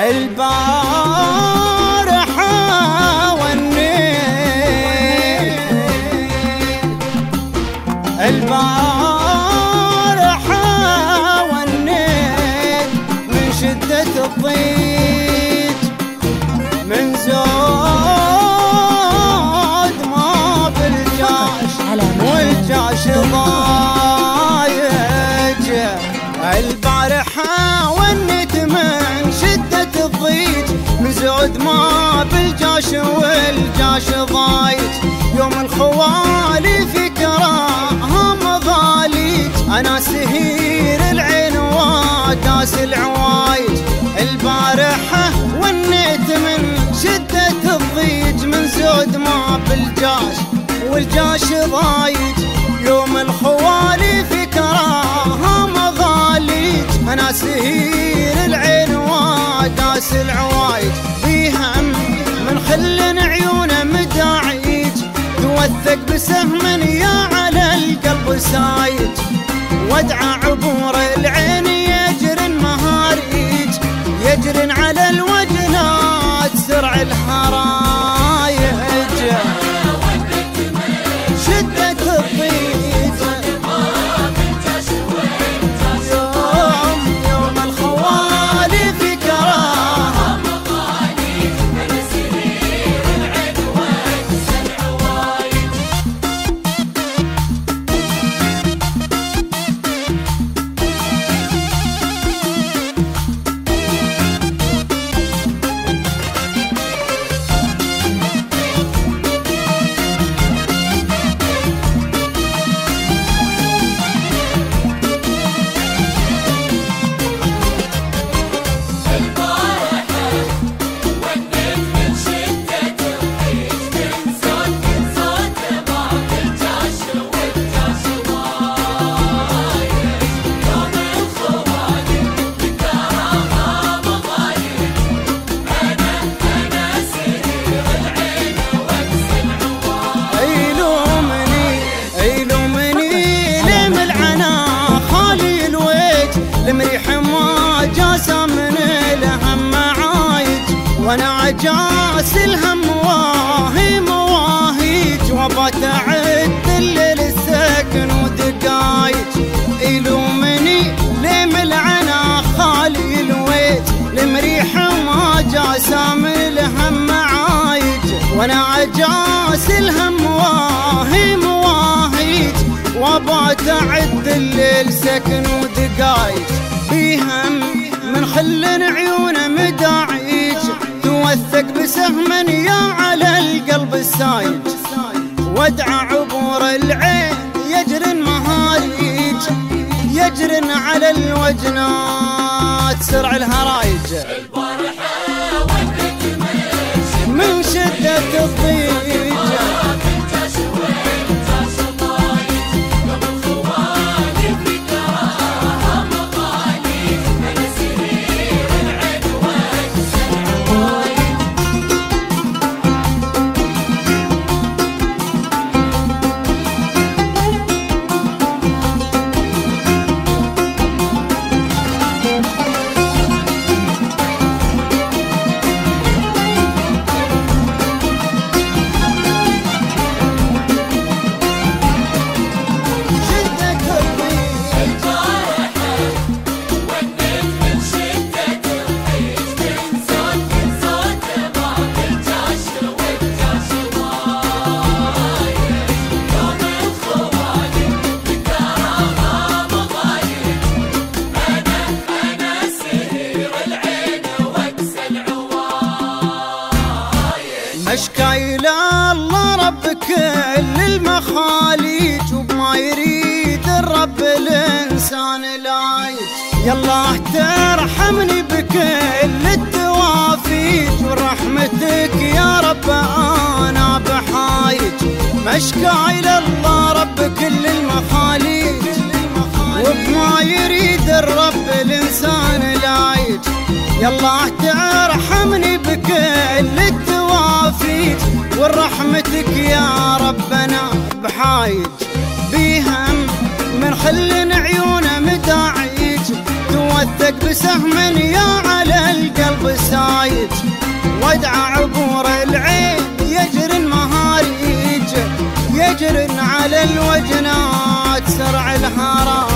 البارحة والنيل، البارحة والنيل من شدة الضيق، من زود ما بالجاش والجاش ضايج. البارحة والنيت من شدة الضيق، من زود ما بالجاش والجاش ضايج. يوم الخوالي فكرها مضاليج، أنا سهير العين وداس العوايج. البارحة والنيت من شدة الضيق، من زود ما بالجاش والجاش ضايج. يوم الخوالي فكرها مضاليج، أنا سهير العين وداس العوايج. بيهم من خل عيونه مداعيج، توثق بسهم يا على القلب سايج. وادعى عبور العين يجرن مهاريج، يجرن على الوجنات سرع الحرايج. شدة الضيق يوم الخوالي فكرها مضاليج، أنا سرير العين واكسى العوايج. المريح ما جاسه من الهم عايج، وانا عجاس الهم واهي مواهيج. وبات اعد الليل السكن ودقايج، يلومني لم العنا خالي الويج. المريح ما جاسه من الهم عايج، وانا عجاس الهم واهي مواهيج. وبات اعد الليل سكن ودقايج، بيهم من خل عيونه مداعيج. توثق بسهم يا على القلب السايج، وادعى عبور العين يجرن مهاريج، يجرن على الوجنات سرع الهرايج. البارحة والنيت من شدة الضيق اشكى الى الله رب كل المخاليج، وبما يريد الرب الانسان لايج. يالله ترحمني بكل التوافيج، ورحمتك يا رب انا بحايج. مشكى الى الله رب كل المخاليج، وبما يريد الرب الانسان لايج. يالله ترحمني بكل التوافيج، ورحمتك يا ربنا بحايج. بيهم من خل عيونه مداعيج، توثق وثق بسهم يا على القلب سايج، وادعى عبور العين يجري المهاريج، يجرن على الوجنات سرع الهرام